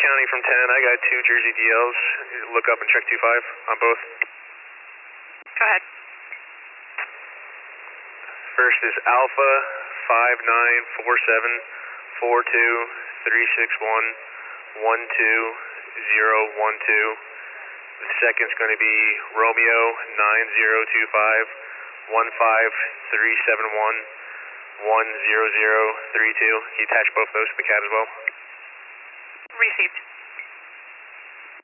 County from 10. I got 2 Jersey DLs. Look up and check 25 on both. Go ahead. First is Alpha 59474236112012. The second's going to be Romeo 90251537110032. Can you attach both those to the CAD as well? Received.